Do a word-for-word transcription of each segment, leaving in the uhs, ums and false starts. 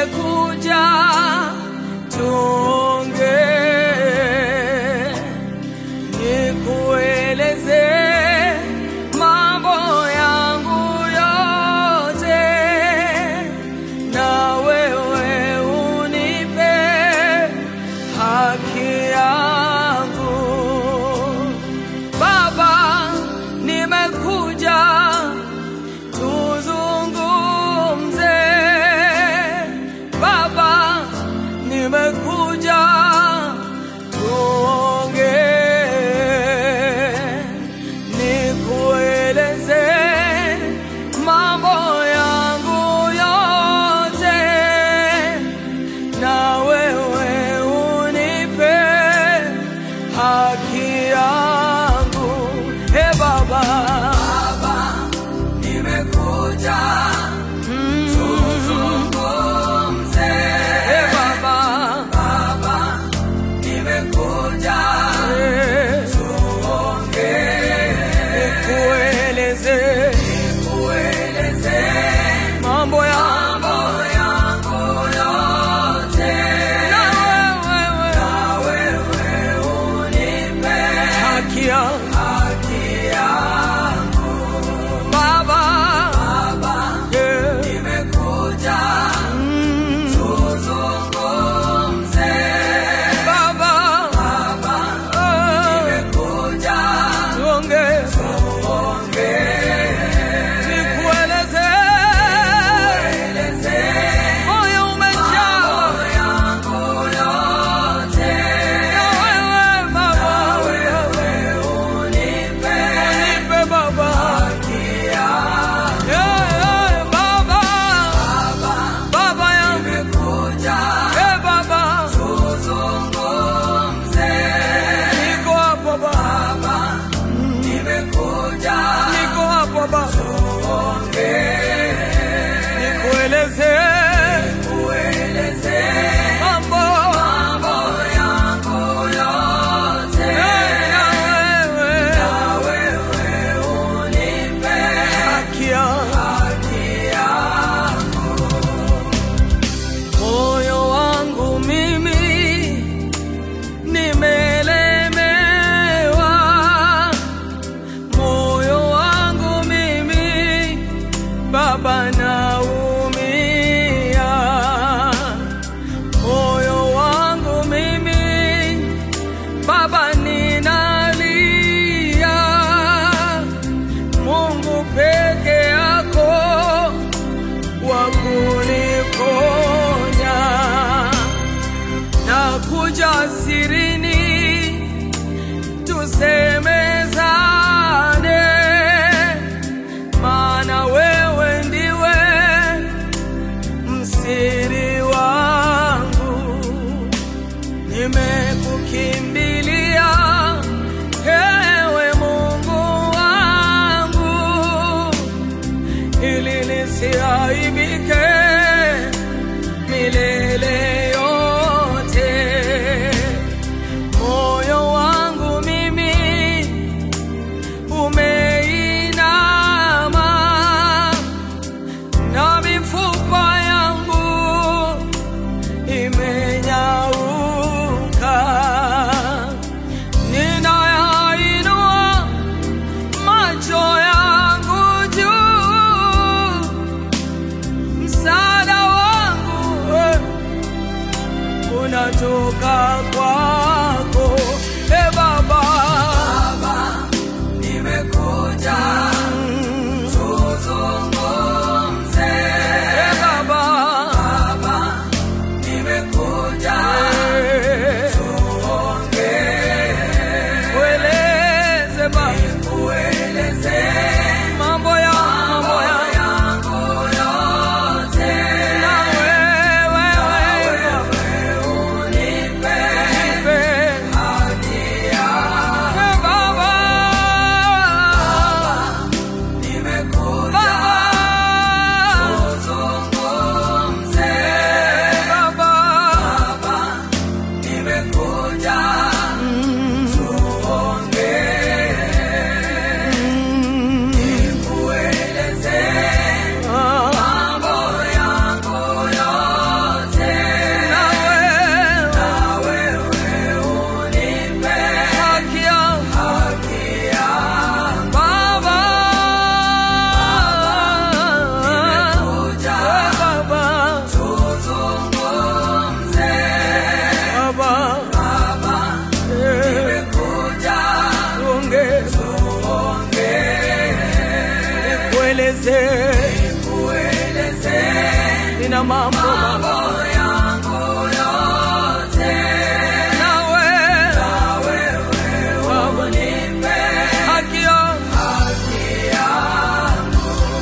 nimekuja tuongee, nikueleze mambo yangu yote, na wewe unipe haki yangu. Baba, nimekuja tuzungumze. Baba, nimekuja tuongee, nikueleze mambo yangu yote, na wewe unipe haki yangu. Hey Baba, Baba, nimekuja tuzungumze. Hey Baba, Baba, nimekuja tuongee, nikueleze, nikueleze mambo yangu yote, na wewe, na wewe unipe haki yangu. Baba, Baba, yeah, nimekuja tuzungumze. Baba, Baba, nimekuja tuongee, tuongee, nikueleze, nikueleze moyo umejaa yangu yote, na wewe Baba, wewe unipe, unipe Baba haki yangu. Yeah, yeah, Baba, Baba, Baba yangu nimekuja. Hey Baba, tuzungumze. Niko hapo Baba, nimekuja. Niko hapo Baba, tuongee, nikueleze, nikueleze mambo mambo yangu yote, na wewe, na wewe unipe haki yangu. Moyo wangu mimi nimelemewa, moyo wangu mimi Baba naumia, moyo wangu mimi Baba ninalia. Mungu peke yako wa kuniponya, nakuja sirini tusemezane, maana wewe ndiwe msiri wangu. Nimekukimbilia ewe Mungu wangu, ili nisiaibike milele yote. Moyo wangu mimi umeinama, na mifupa yangu imenyauka. Ninayainua macho yangu juu, msaada wangu eh, unatoka kwako. Hey Baba, Baba, nimekuja tuzungumze. Hey Baba, Baba, nimekuja tuongee, nikueleze Baba, nikueleze mambo ya mambo yangu yote, na wewe, wewe unipe, unipe haki yangu. Hey Baba, Baba, nimekuja tuzungumze. Baba, Baba, nimekuja tuongee, nikueleze mambo yangu yote. nina mambo yangu yote nawe, na wewe unipe haki yangu. haki yangu.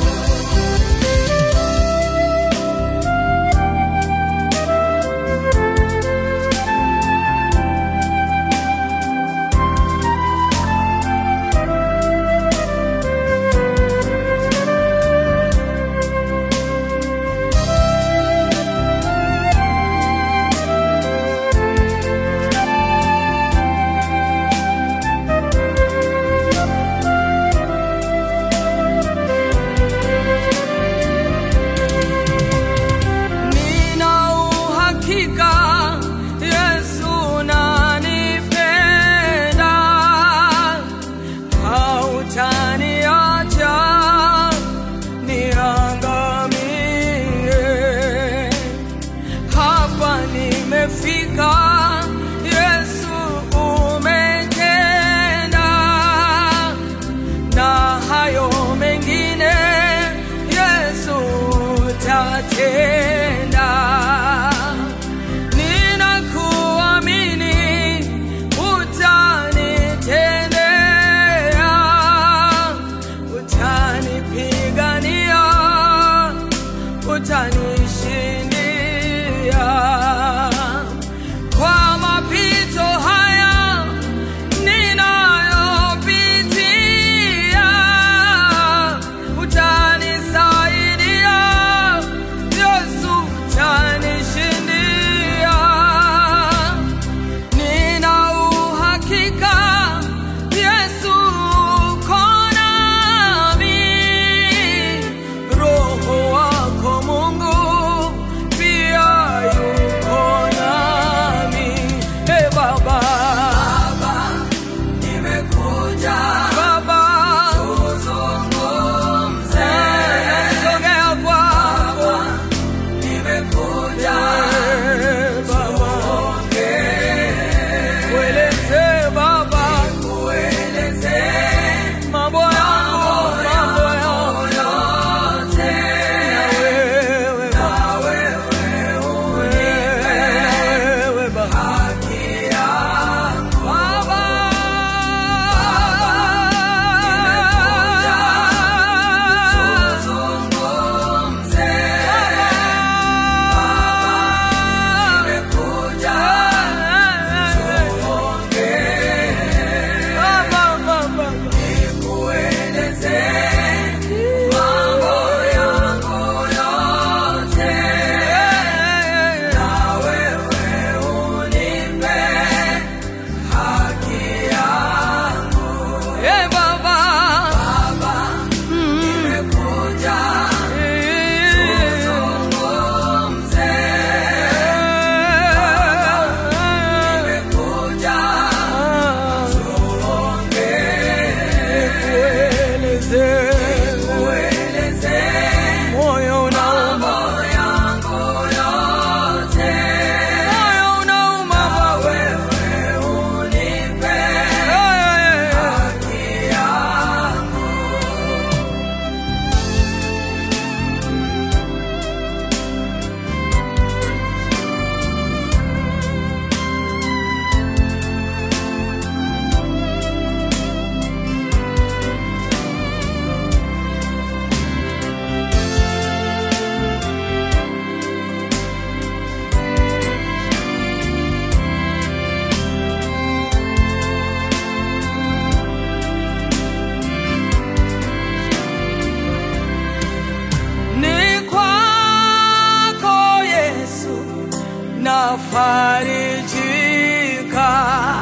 nafarijika,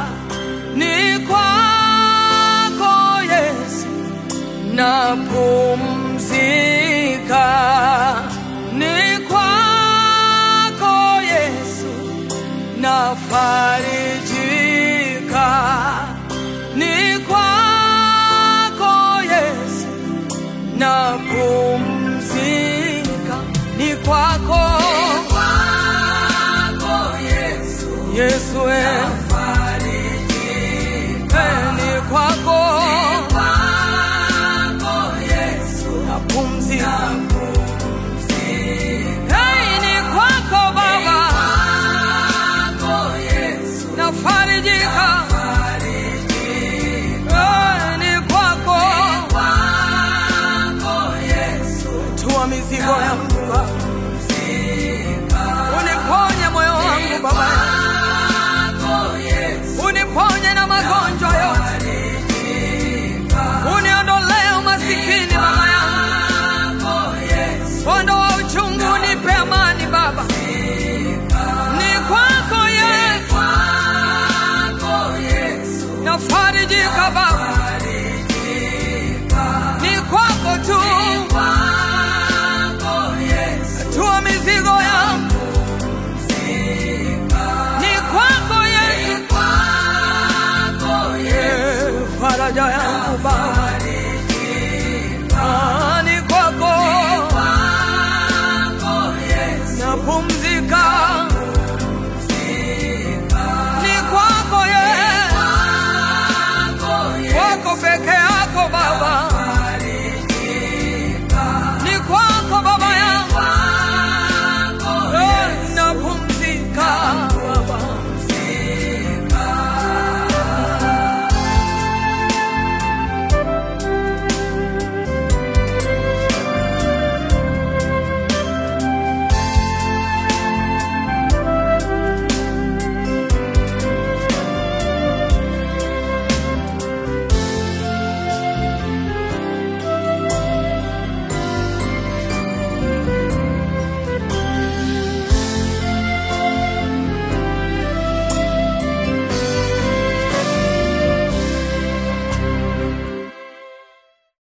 ni kwako Yesu napumzika, ni kwako Yesu nafarijika, ni kwako Yesu napumzika, ni kwako Yesu nafarijika, ni kwako Yesu napumzika, hey, mizigo yangu.